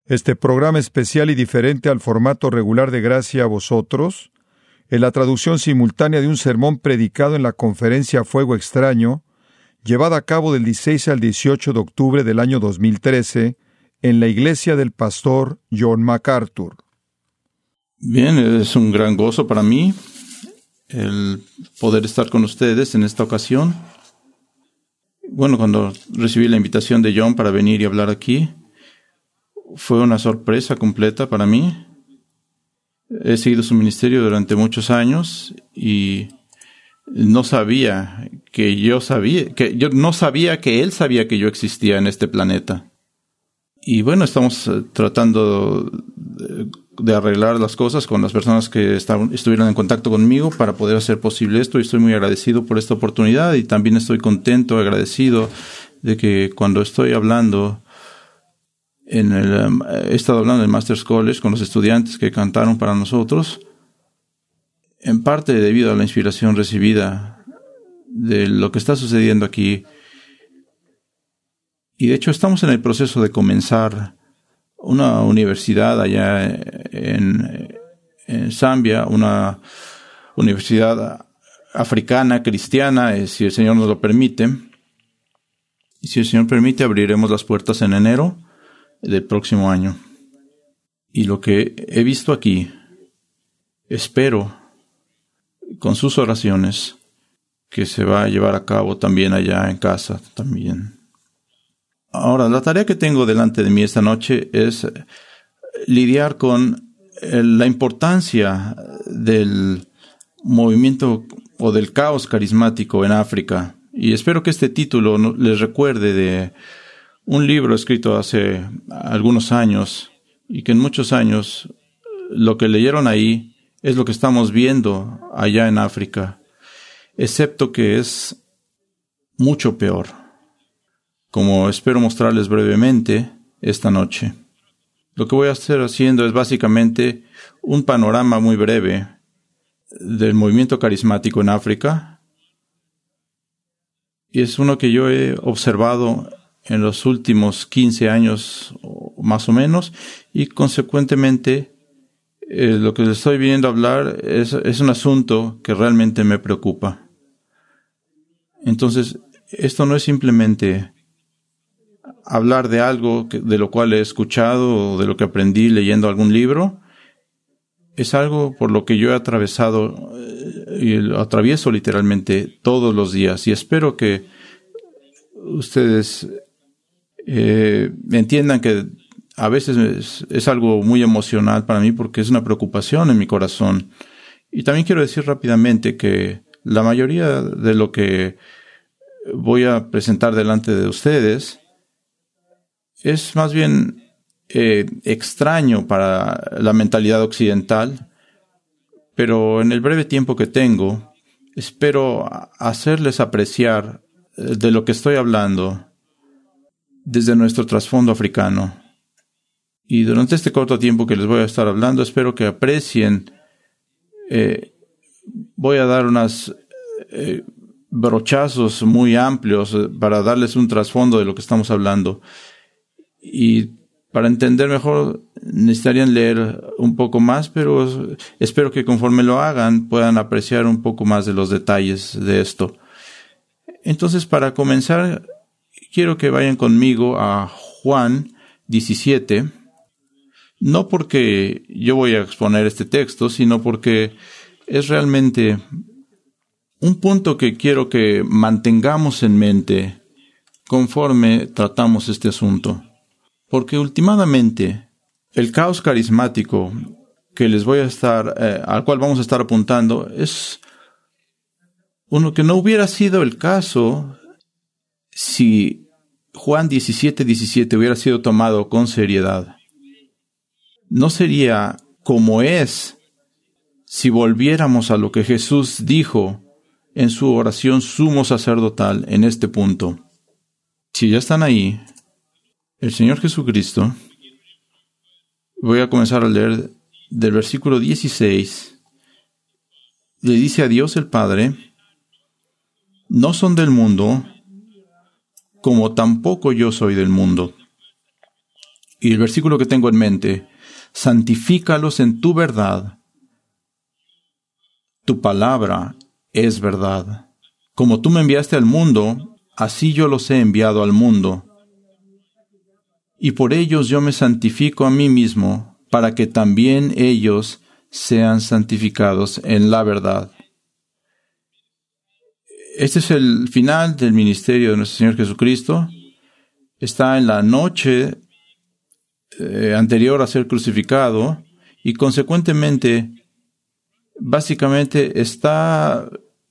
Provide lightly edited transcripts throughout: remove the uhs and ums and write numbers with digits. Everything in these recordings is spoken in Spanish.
Este programa especial y diferente al formato regular de Gracia a Vosotros, en la traducción simultánea de un sermón predicado en la conferencia Fuego Extraño, llevada a cabo del 16 al 18 de octubre del año 2013, en la iglesia del pastor John MacArthur. Bien, es un gran gozo para mí el poder estar con ustedes en esta ocasión. Bueno, cuando recibí la invitación de John para venir y hablar aquí, fue una sorpresa completa para mí. He seguido su ministerio durante muchos años y no sabía que yo no sabía que él sabía que yo existía en este planeta. Y bueno, estamos tratando de arreglar las cosas con las personas que estuvieron en contacto conmigo para poder hacer posible esto, y estoy muy agradecido por esta oportunidad, y también estoy contento, agradecido de que cuando estoy hablando he estado hablando en Master's College con los estudiantes que cantaron para nosotros, en parte debido a la inspiración recibida de lo que está sucediendo aquí. Y de hecho estamos en el proceso de comenzar una universidad allá en Zambia, una universidad africana, cristiana, si el Señor nos lo permite. Y si el Señor permite, abriremos las puertas en enero del próximo año. Y lo que he visto aquí, espero, con sus oraciones, que se va a llevar a cabo también allá en casa también. Ahora, la tarea que tengo delante de mí esta noche es lidiar con la importancia del movimiento o del caos carismático en África. Y espero que este título les recuerde de un libro escrito hace algunos años, y que en muchos años lo que leyeron ahí es lo que estamos viendo allá en África, excepto que es mucho peor, como espero mostrarles brevemente esta noche. Lo que voy a estar haciendo es básicamente un panorama muy breve del movimiento carismático en África, y es uno que yo he observado en los últimos 15 años más o menos, y consecuentemente lo que les estoy viniendo a hablar es un asunto que realmente me preocupa. Entonces, esto no es simplemente hablar de algo de lo cual he escuchado o de lo que aprendí leyendo algún libro. Es algo por lo que yo he atravesado y lo atravieso literalmente todos los días, y espero que ustedes entiendan que a veces es algo muy emocional para mí, porque es una preocupación en mi corazón. Y también quiero decir rápidamente que la mayoría de lo que voy a presentar delante de ustedes es más bien extraño para la mentalidad occidental, pero en el breve tiempo que tengo, espero hacerles apreciar de lo que estoy hablando desde nuestro trasfondo africano. Y durante este corto tiempo que les voy a estar hablando, espero que aprecien. Voy a dar unos brochazos muy amplios para darles un trasfondo de lo que estamos hablando. Y para entender mejor necesitarían leer un poco más, pero espero que conforme lo hagan puedan apreciar un poco más de los detalles de esto. Entonces, para comenzar, quiero que vayan conmigo a Juan 17, no porque yo voy a exponer este texto, sino porque es realmente un punto que quiero que mantengamos en mente conforme tratamos este asunto. Porque últimamente el caos carismático que les voy a al cual vamos a estar apuntando es uno que no hubiera sido el caso si Juan 17:17 hubiera sido tomado con seriedad. No sería como es si volviéramos a lo que Jesús dijo en su oración sumo sacerdotal en este punto. Si ya están ahí, el Señor Jesucristo, voy a comenzar a leer del versículo 16, le dice a Dios el Padre: no son del mundo, como tampoco yo soy del mundo. Y el versículo que tengo en mente: santifícalos en tu verdad. Tu palabra es verdad. Como tú me enviaste al mundo, así yo los he enviado al mundo. Y por ellos yo me santifico a mí mismo, para que también ellos sean santificados en la verdad. Este es el final del ministerio de nuestro Señor Jesucristo. Está en la noche anterior a ser crucificado y consecuentemente, básicamente está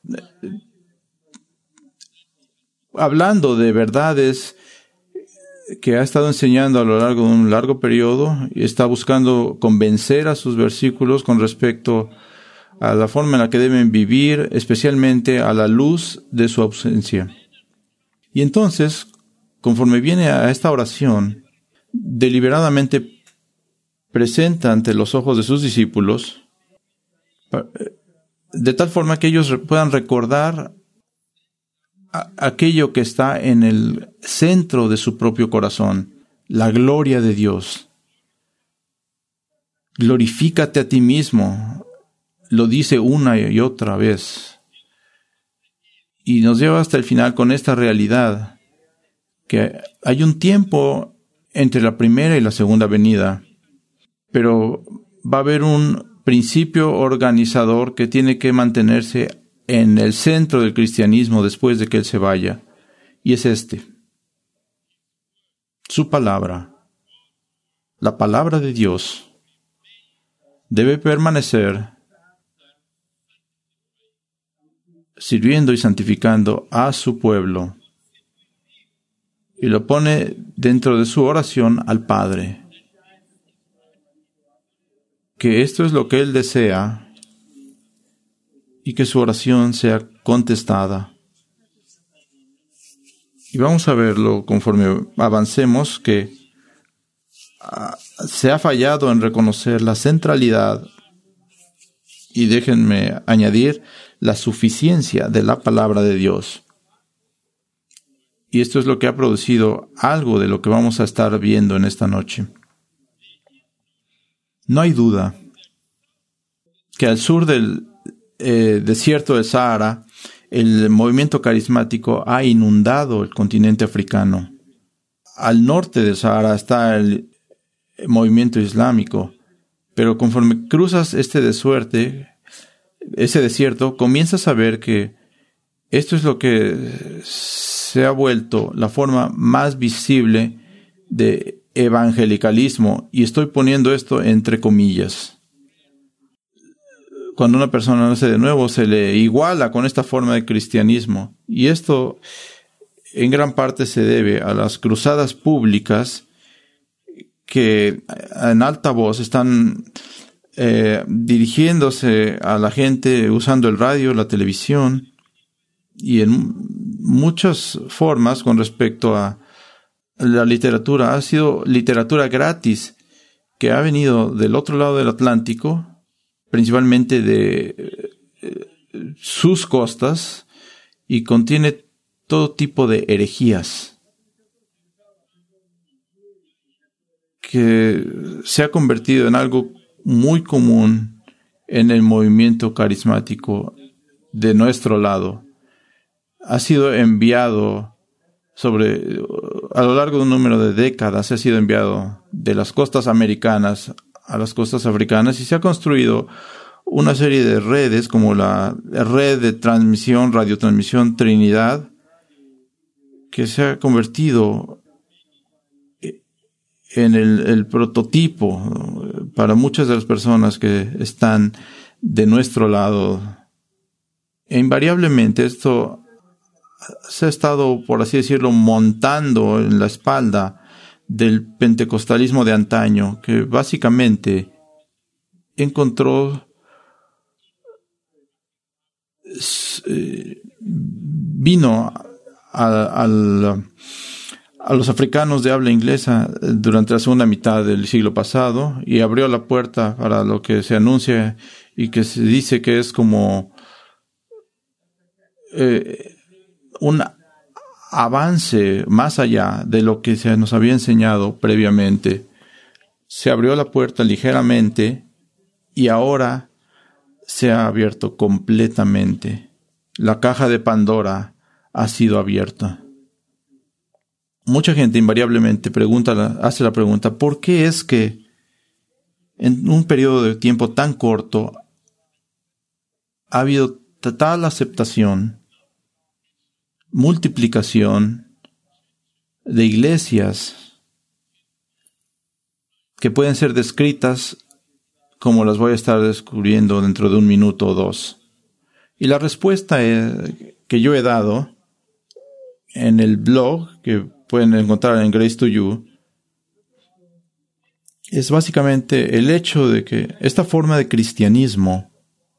hablando de verdades que ha estado enseñando a lo largo de un largo periodo y está buscando convencer a sus versículos con respecto a la forma en la que deben vivir, especialmente a la luz de su ausencia. Y entonces, conforme viene a esta oración, deliberadamente presenta ante los ojos de sus discípulos, de tal forma que ellos puedan recordar aquello que está en el centro de su propio corazón, la gloria de Dios. Glorifícate a ti mismo, lo dice una y otra vez. Y nos lleva hasta el final con esta realidad, que hay un tiempo entre la primera y la segunda venida, pero va a haber un principio organizador que tiene que mantenerse en el centro del cristianismo después de que Él se vaya, y es este: su palabra, la palabra de Dios, debe permanecer sirviendo y santificando a su pueblo, y lo pone dentro de su oración al Padre, que esto es lo que Él desea, y que su oración sea contestada. Y vamos a verlo conforme avancemos, que se ha fallado en reconocer la centralidad, y déjenme añadir, la suficiencia de la palabra de Dios. Y esto es lo que ha producido algo de lo que vamos a estar viendo en esta noche. No hay duda que al sur del desierto del Sahara, el movimiento carismático ha inundado el continente africano. Al norte del Sahara está el movimiento islámico, pero conforme cruzas ese desierto, comienzas a ver que esto es lo que se ha vuelto la forma más visible de evangelicalismo, y estoy poniendo esto entre comillas. Cuando una persona nace de nuevo, se le iguala con esta forma de cristianismo. Y esto en gran parte se debe a las cruzadas públicas que en alta voz están dirigiéndose a la gente usando el radio, la televisión y en muchas formas con respecto a la literatura. Ha sido literatura gratis que ha venido del otro lado del Atlántico, principalmente de sus costas, y contiene todo tipo de herejías que se ha convertido en algo muy común en el movimiento carismático de nuestro lado. Ha sido enviado a lo largo de un número de décadas, ha sido enviado de las costas americanas a las costas africanas, y se ha construido una serie de redes como la red de radiotransmisión Trinidad, que se ha convertido en el prototipo para muchas de las personas que están de nuestro lado. E invariablemente esto se ha estado, por así decirlo, montando en la espalda del pentecostalismo de antaño, que básicamente vino a los africanos de habla inglesa durante la segunda mitad del siglo pasado y abrió la puerta para lo que se anuncia y que se dice que es como un avance más allá de lo que se nos había enseñado previamente. se abrió la puerta ligeramente y ahora se ha abierto completamente. La caja de Pandora ha sido abierta. Mucha gente invariablemente hace la pregunta, ¿por qué es que en un periodo de tiempo tan corto ha habido tal aceptación, multiplicación de iglesias que pueden ser descritas como las voy a estar descubriendo dentro de 1 minuto o 2? Y la respuesta que yo he dado en el blog, que pueden encontrar en Grace to You, es básicamente el hecho de que esta forma de cristianismo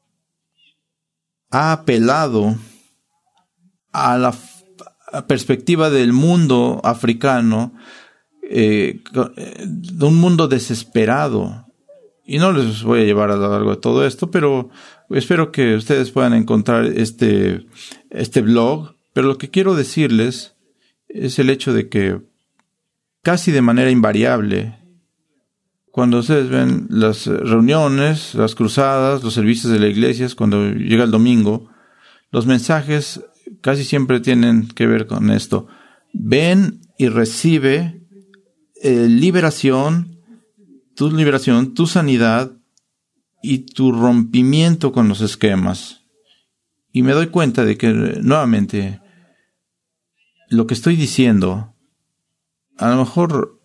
ha apelado a la perspectiva del mundo africano, de un mundo desesperado. Y no les voy a llevar a lo largo de todo esto, pero espero que ustedes puedan encontrar este blog. Pero lo que quiero decirles es el hecho de que casi de manera invariable, cuando ustedes ven las reuniones, las cruzadas, los servicios de la iglesia, cuando llega el domingo, los mensajes casi siempre tienen que ver con esto. Ven y recibe liberación, tu sanidad y tu rompimiento con los esquemas. Y me doy cuenta de que, nuevamente, lo que estoy diciendo, a lo mejor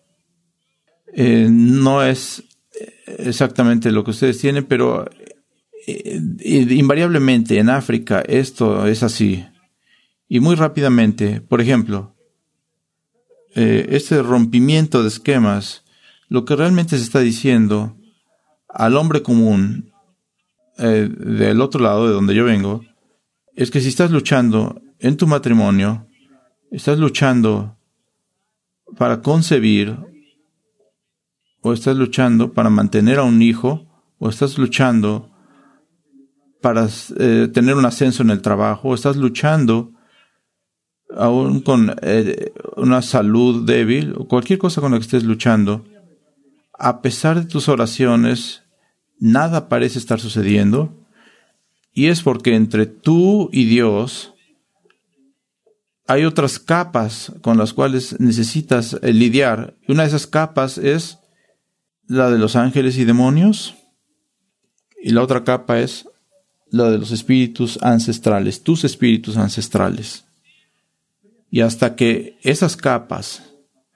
no es exactamente lo que ustedes tienen, pero invariablemente en África esto es así. Y muy rápidamente, por ejemplo, este rompimiento de esquemas, lo que realmente se está diciendo al hombre común del otro lado de donde yo vengo, es que si estás luchando en tu matrimonio, estás luchando para concebir, o estás luchando para mantener a un hijo, o estás luchando para tener un ascenso en el trabajo, o estás luchando aún con una salud débil, o cualquier cosa con la que estés luchando, a pesar de tus oraciones, nada parece estar sucediendo, y es porque entre tú y Dios hay otras capas con las cuales necesitas lidiar. Una de esas capas es la de los ángeles y demonios, y la otra capa es la de los espíritus ancestrales, tus espíritus ancestrales. Y hasta que esas capas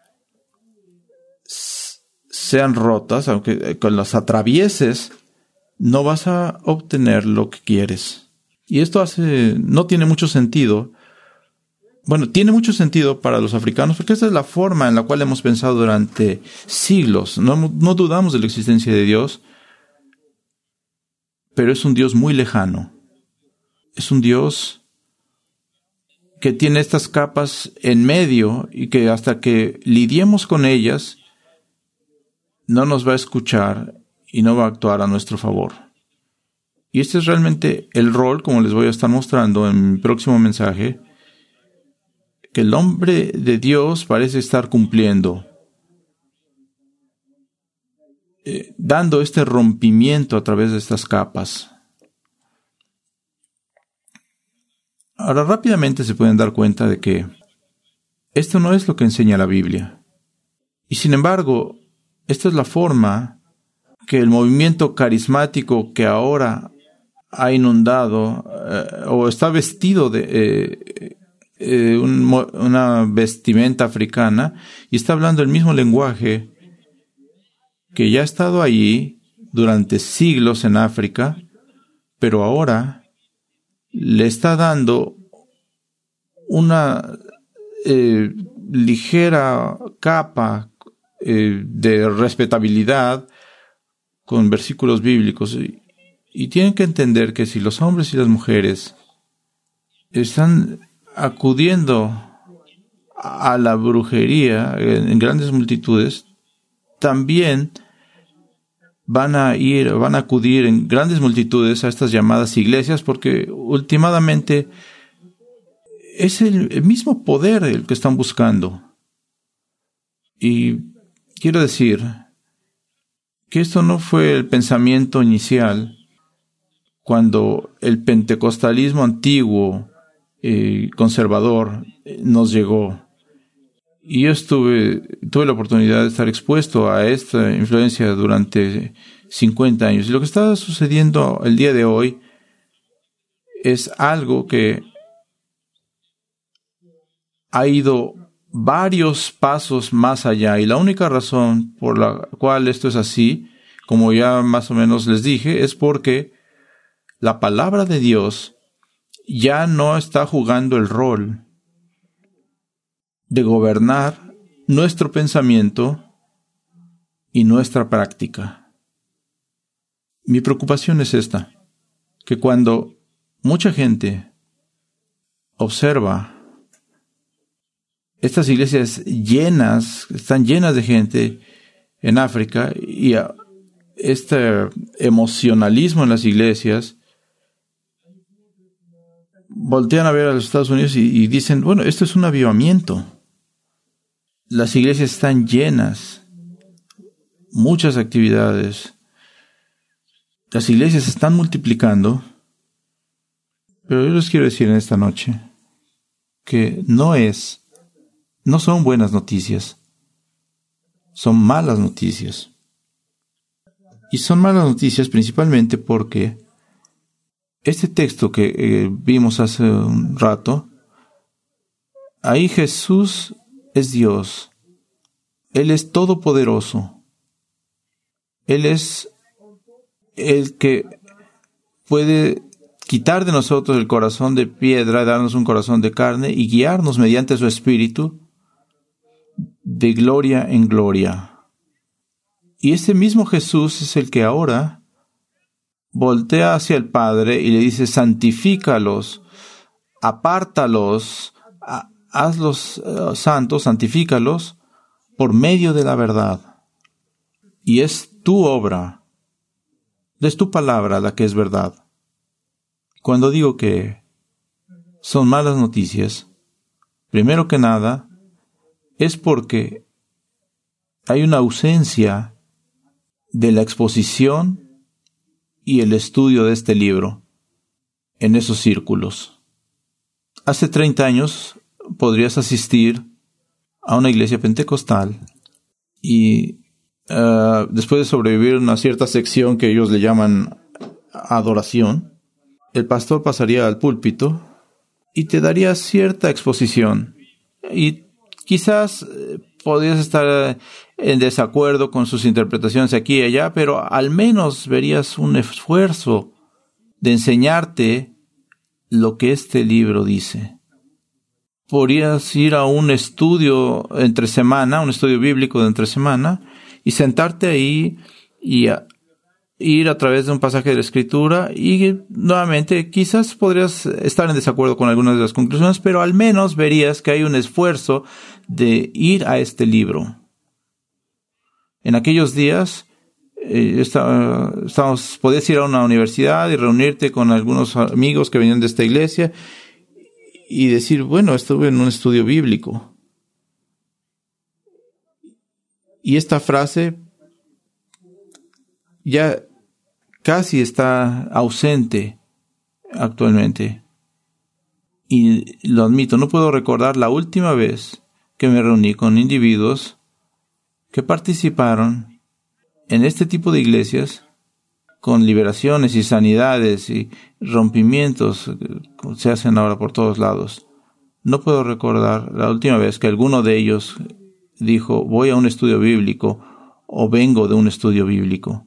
sean rotas, aunque con las atravieses, no vas a obtener lo que quieres. Y esto no tiene mucho sentido. Bueno, tiene mucho sentido para los africanos, porque esta es la forma en la cual hemos pensado durante siglos. No dudamos de la existencia de Dios, pero es un Dios muy lejano. Es un Dios que tiene estas capas en medio y que hasta que lidiemos con ellas, no nos va a escuchar y no va a actuar a nuestro favor. Y este es realmente el rol, como les voy a estar mostrando en mi próximo mensaje, que el hombre de Dios parece estar cumpliendo, dando este rompimiento a través de estas capas. Ahora rápidamente se pueden dar cuenta de que esto no es lo que enseña la Biblia. Y sin embargo, esta es la forma que el movimiento carismático que ahora ha inundado o está vestido de una vestimenta africana y está hablando el mismo lenguaje que ya ha estado allí durante siglos en África, pero ahora le está dando una ligera capa de respetabilidad con versículos bíblicos. Y tienen que entender que si los hombres y las mujeres están acudiendo a la brujería en grandes multitudes, también van a acudir en grandes multitudes a estas llamadas iglesias, porque últimamente es el mismo poder el que están buscando. Y quiero decir que esto no fue el pensamiento inicial cuando el pentecostalismo antiguo, conservador, nos llegó. Y yo tuve la oportunidad de estar expuesto a esta influencia durante 50 años. Y lo que está sucediendo el día de hoy es algo que ha ido varios pasos más allá. Y la única razón por la cual esto es así, como ya más o menos les dije, es porque la palabra de Dios ya no está jugando el rol de gobernar nuestro pensamiento y nuestra práctica. Mi preocupación es esta, que cuando mucha gente observa estas iglesias están llenas de gente en África, y este emocionalismo en las iglesias, voltean a ver a los Estados Unidos y dicen, bueno, esto es un avivamiento. Las iglesias están llenas, muchas actividades. Las iglesias se están multiplicando, pero yo les quiero decir en esta noche que no son buenas noticias, son malas noticias. Y son malas noticias principalmente porque este texto que vimos hace un rato, ahí Jesús es Dios. Él es todopoderoso. Él es el que puede quitar de nosotros el corazón de piedra, darnos un corazón de carne y guiarnos mediante su Espíritu de gloria en gloria. Y ese mismo Jesús es el que ahora voltea hacia el Padre y le dice, santifícalos, apártalos, hazlos santos, santifícalos por medio de la verdad. Y es tu obra, es tu palabra la que es verdad. Cuando digo que son malas noticias, primero que nada, es porque hay una ausencia de la exposición y el estudio de este libro en esos círculos. Hace 30 años podrías asistir a una iglesia pentecostal y después de sobrevivir una cierta sección que ellos le llaman adoración, el pastor pasaría al púlpito y te daría cierta exposición. Y quizás podrías estar en desacuerdo con sus interpretaciones aquí y allá, pero al menos verías un esfuerzo de enseñarte lo que este libro dice. Podrías ir a un estudio entre semana, un estudio bíblico de entre semana, y sentarte ahí y ir a través de un pasaje de la Escritura, y nuevamente quizás podrías estar en desacuerdo con algunas de las conclusiones, pero al menos verías que hay un esfuerzo de ir a este libro. En aquellos días podías ir a una universidad y reunirte con algunos amigos que venían de esta iglesia y decir, bueno, estuve en un estudio bíblico. Y esta frase ya casi está ausente actualmente. Y lo admito, no puedo recordar la última vez que me reuní con individuos que participaron en este tipo de iglesias con liberaciones y sanidades y rompimientos que se hacen ahora por todos lados. No puedo recordar la última vez que alguno de ellos dijo, voy a un estudio bíblico o vengo de un estudio bíblico.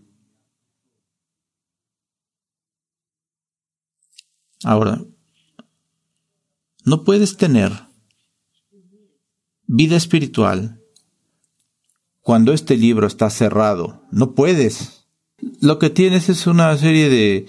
Ahora, no puedes tener vida espiritual cuando este libro está cerrado. No puedes. Lo que tienes es una serie de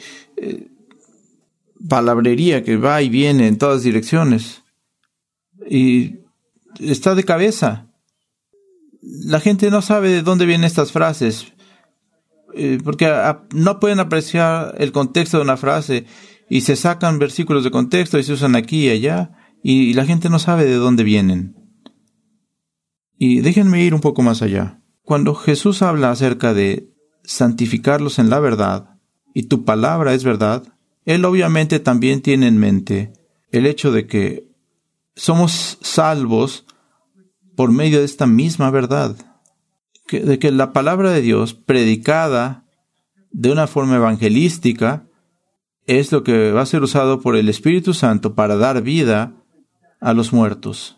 palabrería que va y viene en todas direcciones. Y está de cabeza. La gente no sabe de dónde vienen estas frases, porque no pueden apreciar el contexto de una frase y se sacan versículos de contexto y se usan aquí y allá y la gente no sabe de dónde vienen. Y déjenme ir un poco más allá. Cuando Jesús habla acerca de santificarlos en la verdad, y tu palabra es verdad, Él obviamente también tiene en mente el hecho de que somos salvos por medio de esta misma verdad, de que la palabra de Dios predicada de una forma evangelística es lo que va a ser usado por el Espíritu Santo para dar vida a los muertos.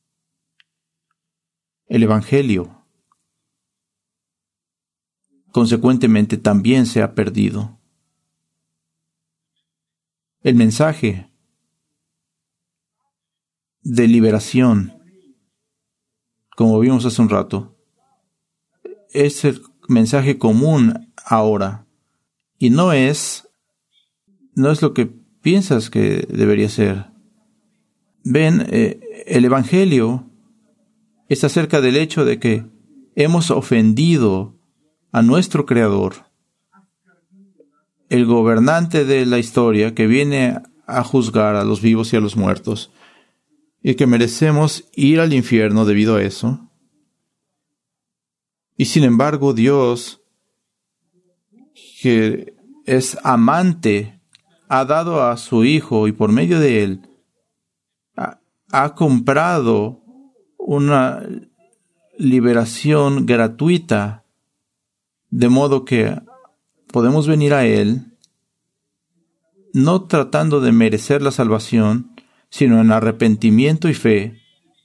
El Evangelio, consecuentemente, también se ha perdido. El mensaje de liberación, como vimos hace un rato, es el mensaje común ahora, y no es lo que piensas que debería ser. Ven, el Evangelio está acerca del hecho de que hemos ofendido a nuestro Creador, el gobernante de la historia que viene a juzgar a los vivos y a los muertos, y que merecemos ir al infierno debido a eso. Y sin embargo, Dios, que es amante, ha dado a su Hijo, y por medio de Él ha comprado una liberación gratuita, de modo que podemos venir a Él, no tratando de merecer la salvación, sino en arrepentimiento y fe,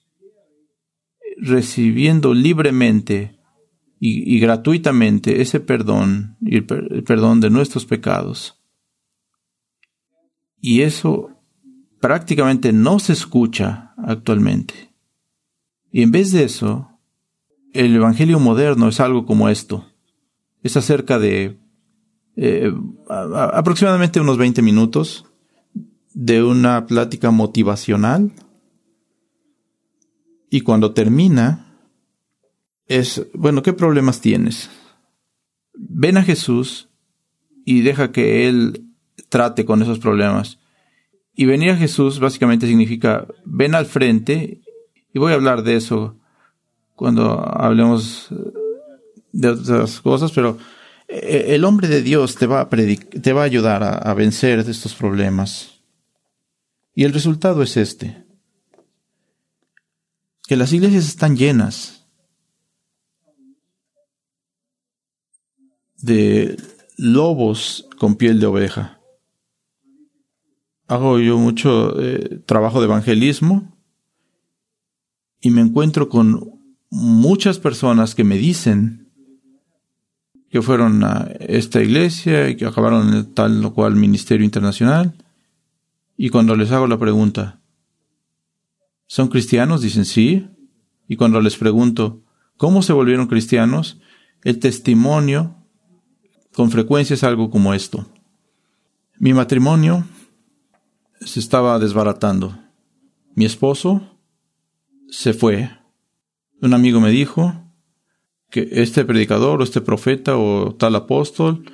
recibiendo libremente y gratuitamente ese perdón y el perdón de nuestros pecados. Y eso prácticamente no se escucha actualmente. Y en vez de eso, el Evangelio moderno es algo como esto. Es acerca de aproximadamente unos 20 minutos de una plática motivacional. Y cuando termina, es, bueno, ¿qué problemas tienes? Ven a Jesús y deja que Él trate con esos problemas. Y venir a Jesús básicamente significa, ven al frente, y voy a hablar de eso cuando hablemos de otras cosas, pero el hombre de Dios te va a ayudar a vencer de estos problemas. Y el resultado es que las iglesias están llenas de lobos con piel de oveja. Hago yo mucho trabajo de evangelismo y me encuentro con muchas personas que me dicen que fueron a esta iglesia y que acabaron en tal o cual ministerio internacional, y cuando les hago la pregunta, ¿son cristianos? Dicen sí. Y cuando les pregunto, ¿cómo se volvieron cristianos? El testimonio con frecuencia es algo como esto. Mi matrimonio se estaba desbaratando. Mi esposo se fue. Un amigo me dijo que este predicador o este profeta o tal apóstol,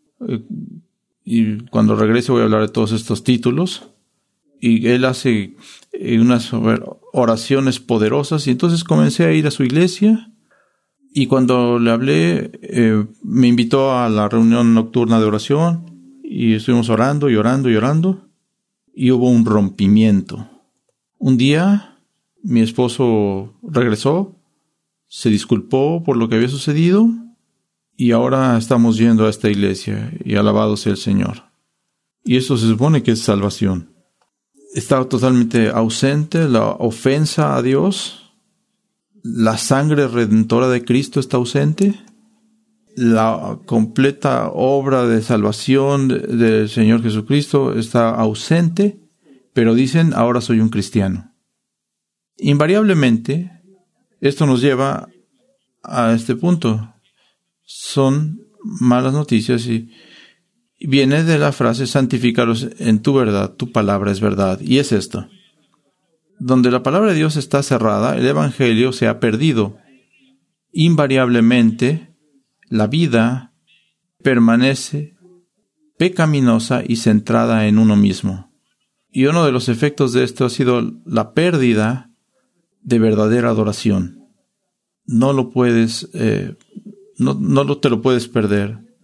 y cuando regrese voy a hablar de todos estos títulos, y él hace unas oraciones poderosas, y entonces comencé a ir a su iglesia, y cuando le hablé, me invitó a la reunión nocturna de oración, y estuvimos orando y orando y orando, y hubo un rompimiento. Un día mi esposo regresó, se disculpó por lo que había sucedido, y ahora estamos yendo a esta iglesia, y alabado sea el Señor. Y eso se supone que es salvación. Está totalmente ausente la ofensa a Dios. La sangre redentora de Cristo está ausente. La completa obra de salvación del Señor Jesucristo está ausente. Pero dicen, ahora soy un cristiano. Invariablemente, esto nos lleva a este punto. Son malas noticias y viene de la frase, santifícalos en tu verdad, tu palabra es verdad. Y es esto. Donde la palabra de Dios está cerrada, el Evangelio se ha perdido. Invariablemente, la vida permanece pecaminosa y centrada en uno mismo. Y uno de los efectos de esto ha sido la pérdida de verdadera adoración. No lo puedes, no te lo puedes perder.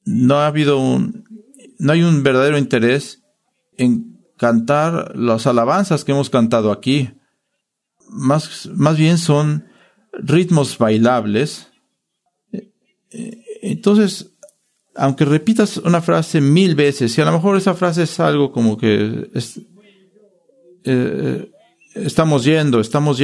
no hay un verdadero interés en cantar las alabanzas que hemos cantado aquí. Más bien son ritmos bailables. Entonces, aunque repitas una frase 1000 veces, y a lo mejor esa frase es algo como que estamos yendo.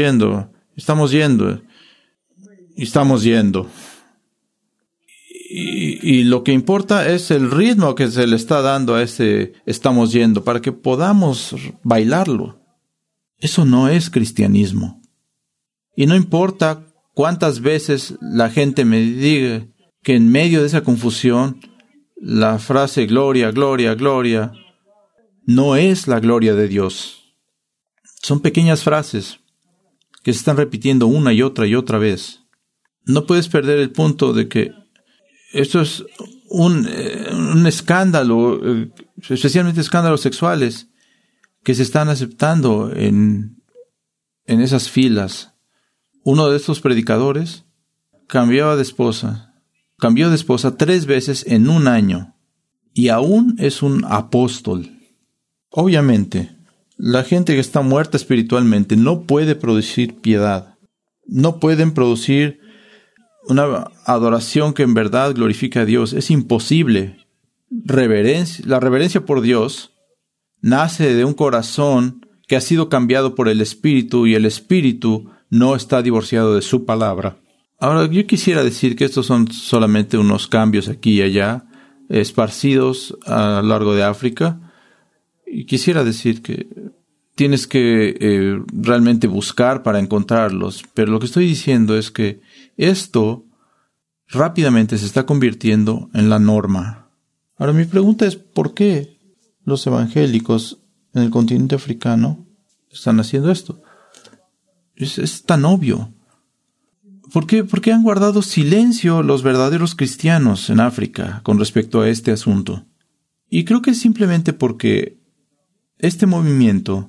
Y lo que importa es el ritmo que se le está dando a ese estamos yendo, para que podamos bailarlo. Eso no es cristianismo. Y no importa cuántas veces la gente me diga que en medio de esa confusión, la frase gloria, gloria, gloria, no es la gloria de Dios. Son pequeñas frases que se están repitiendo una y otra vez. No puedes perder el punto de que esto es un escándalo, especialmente escándalos sexuales, que se están aceptando en esas filas. Uno de estos predicadores cambió de esposa 3 veces en un año, y aún es un apóstol. Obviamente, la gente que está muerta espiritualmente no puede producir piedad. No pueden producir una adoración que en verdad glorifique a Dios. Es imposible. La reverencia por Dios nace de un corazón que ha sido cambiado por el Espíritu, y el Espíritu no está divorciado de su palabra. Ahora, yo quisiera decir que estos son solamente unos cambios aquí y allá, esparcidos a lo largo de África. Y quisiera decir que tienes que realmente buscar para encontrarlos. Pero lo que estoy diciendo es que esto rápidamente se está convirtiendo en la norma. Ahora, mi pregunta es, ¿por qué los evangélicos en el continente africano están haciendo esto? Es tan obvio. ¿Por qué han guardado silencio los verdaderos cristianos en África con respecto a este asunto? Y creo que es simplemente porque este movimiento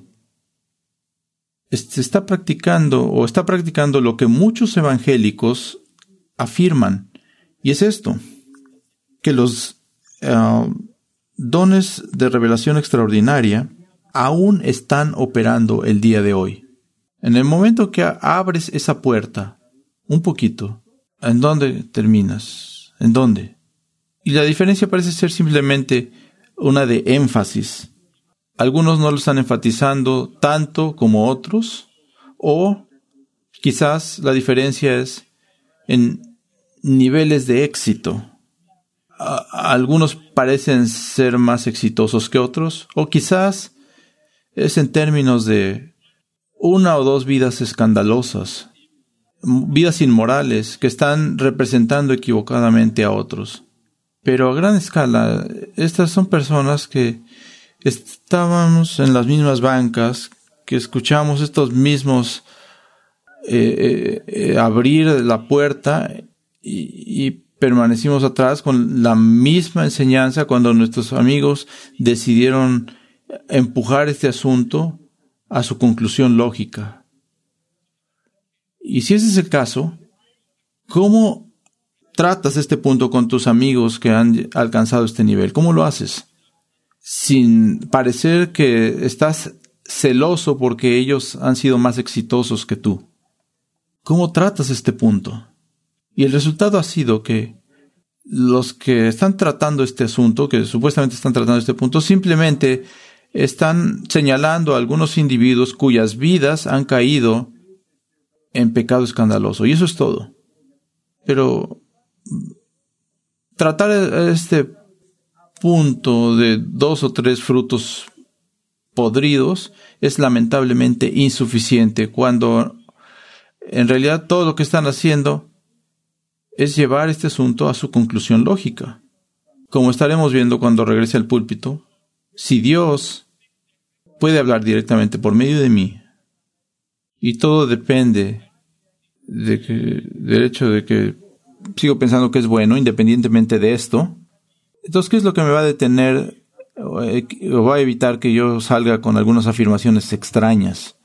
está practicando lo que muchos evangélicos afirman. Y es esto, que los dones de revelación extraordinaria aún están operando el día de hoy. En el momento que abres esa puerta un poquito, ¿en dónde terminas? ¿En dónde? Y la diferencia parece ser simplemente una de énfasis. Algunos no lo están enfatizando tanto como otros, o quizás la diferencia es en niveles de éxito. Algunos parecen ser más exitosos que otros, o quizás es en términos de 1 o 2 vidas escandalosas, vidas inmorales que están representando equivocadamente a otros. Pero a gran escala, estas son personas que estábamos en las mismas bancas, que escuchamos estos mismos abrir la puerta y permanecimos atrás con la misma enseñanza cuando nuestros amigos decidieron empujar este asunto a su conclusión lógica. Y si ese es el caso, ¿cómo tratas este punto con tus amigos que han alcanzado este nivel? ¿Cómo lo haces? Sin parecer que estás celoso porque ellos han sido más exitosos que tú. ¿Cómo tratas este punto? Y el resultado ha sido que los que están tratando este asunto, que supuestamente están tratando este punto, simplemente están señalando a algunos individuos cuyas vidas han caído en pecado escandaloso. Y eso es todo. Pero tratar este punto de 2 o 3 frutos podridos es lamentablemente insuficiente, cuando en realidad todo lo que están haciendo es llevar este asunto a su conclusión lógica. Como estaremos viendo cuando regrese al púlpito, si Dios puede hablar directamente por medio de mí, y todo depende del hecho de que sigo pensando que es bueno, independientemente de esto, entonces, ¿qué es lo que me va a detener o va a evitar que yo salga con algunas afirmaciones extrañas?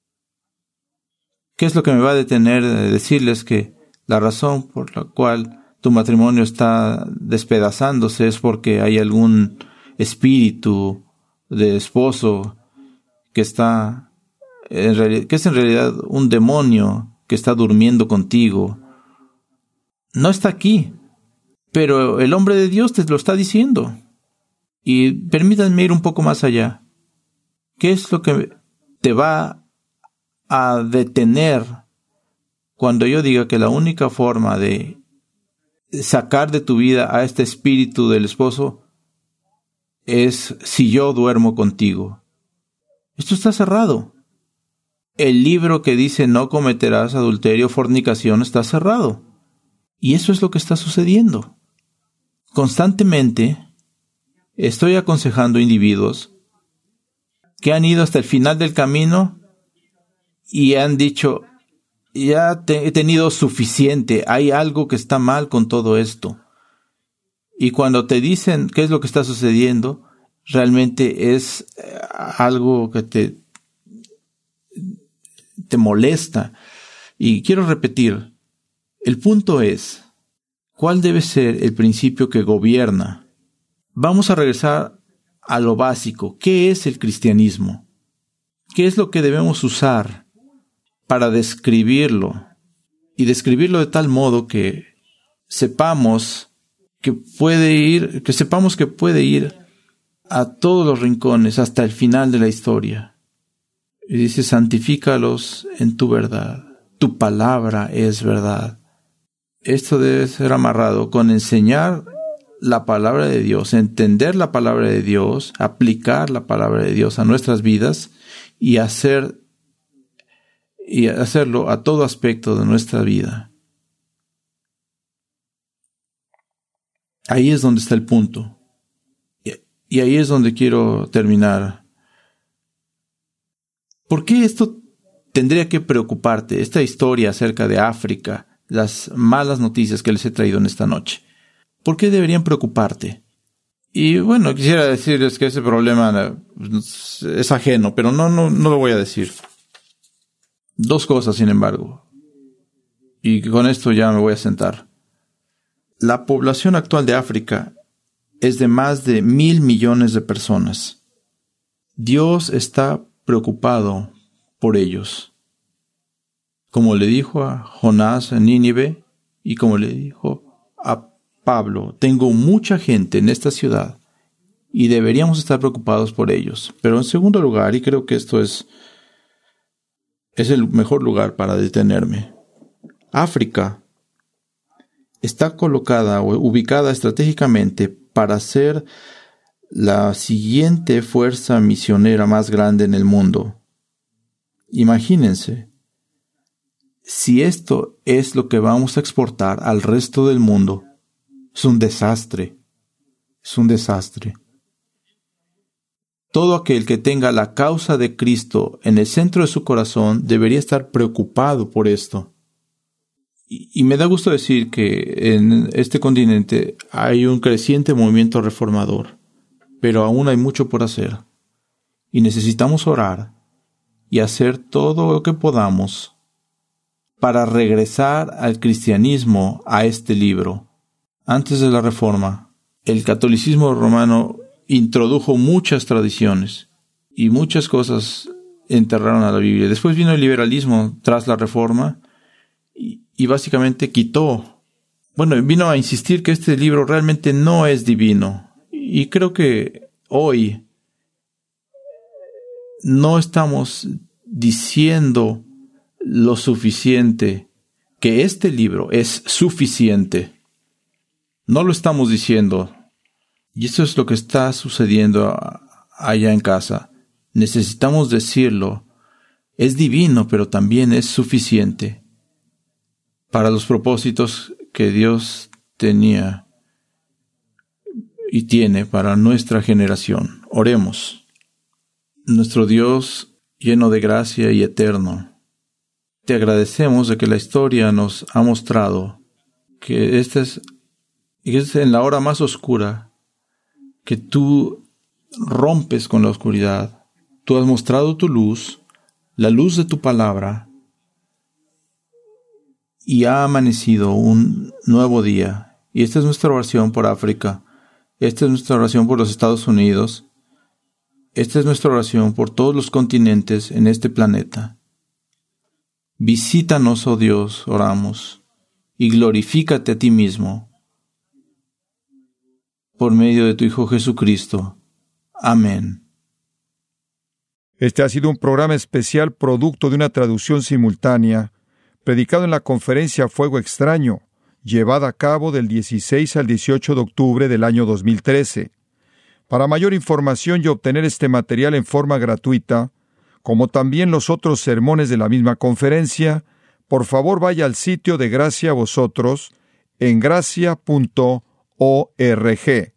¿Qué es lo que me va a detener de decirles que la razón por la cual tu matrimonio está despedazándose, es porque hay algún espíritu de esposo que es en realidad un demonio que está durmiendo contigo. No está aquí, pero el hombre de Dios te lo está diciendo. Y permítanme ir un poco más allá. ¿Qué es lo que te va a detener cuando yo diga que la única forma de sacar de tu vida a este espíritu del esposo es si yo duermo contigo? Esto está cerrado. El libro que dice no cometerás adulterio, fornicación, está cerrado. Y eso es lo que está sucediendo. Constantemente estoy aconsejando individuos que han ido hasta el final del camino y han dicho, ya he tenido suficiente, hay algo que está mal con todo esto. Y cuando te dicen qué es lo que está sucediendo, realmente es algo que te molesta. Y quiero repetir, el punto es, ¿cuál debe ser el principio que gobierna? Vamos a regresar a lo básico. ¿Qué es el cristianismo? ¿Qué es lo que debemos usar para describirlo? Y describirlo de tal modo que sepamos que puede ir a todos los rincones hasta el final de la historia. Y dice, santifícalos en tu verdad. Tu palabra es verdad. Esto debe ser amarrado con enseñar la palabra de Dios, entender la palabra de Dios, aplicar la palabra de Dios a nuestras vidas y hacerlo a todo aspecto de nuestra vida. Ahí es donde está el punto. Y ahí es donde quiero terminar. ¿Por qué esto tendría que preocuparte? Esta historia acerca de África, las malas noticias que les he traído en esta noche. ¿Por qué deberían preocuparte? Y bueno, quisiera decirles que ese problema es ajeno, pero no lo voy a decir. Dos cosas, sin embargo. Y con esto ya me voy a sentar. La población actual de África es de más de 1,000 millones de personas. Dios está preocupado por ellos. Como le dijo a Jonás en Nínive y como le dijo a Pablo, tengo mucha gente en esta ciudad y deberíamos estar preocupados por ellos. Pero en segundo lugar, y creo que esto es el mejor lugar para detenerme, África está colocada o ubicada estratégicamente para ser la siguiente fuerza misionera más grande en el mundo. Imagínense, si esto es lo que vamos a exportar al resto del mundo, es un desastre. Es un desastre. Todo aquel que tenga la causa de Cristo en el centro de su corazón debería estar preocupado por esto. Y me da gusto decir que en este continente hay un creciente movimiento reformador, pero aún hay mucho por hacer. Y necesitamos orar y hacer todo lo que podamos para regresar al cristianismo a este libro. Antes de la Reforma, el catolicismo romano introdujo muchas tradiciones y muchas cosas enterraron a la Biblia. Después vino el liberalismo tras la Reforma y básicamente vino a insistir que este libro realmente no es divino. Y creo que hoy no estamos diciendo lo suficiente, que este libro es suficiente. No lo estamos diciendo. Y eso es lo que está sucediendo allá en casa. Necesitamos decirlo. Es divino, pero también es suficiente para los propósitos que Dios tenía y tiene para nuestra generación. Oremos. Nuestro Dios, lleno de gracia y eterno, te agradecemos de que la historia nos ha mostrado que es en la hora más oscura que tú rompes con la oscuridad. Tú has mostrado tu luz, la luz de tu palabra, y ha amanecido un nuevo día Y esta es nuestra oración por África. Esta es nuestra oración por los Estados Unidos. Esta es nuestra oración por todos los continentes en este planeta. Visítanos, oh Dios, oramos, y glorifícate a ti mismo por medio de tu Hijo Jesucristo. Amén. Este ha sido un programa especial producto de una traducción simultánea, predicado en la conferencia Fuego Extraño, llevada a cabo del 16 al 18 de octubre del año 2013. Para mayor información y obtener este material en forma gratuita, como también los otros sermones de la misma conferencia, por favor vaya al sitio de Gracia a Vosotros en gracia.org.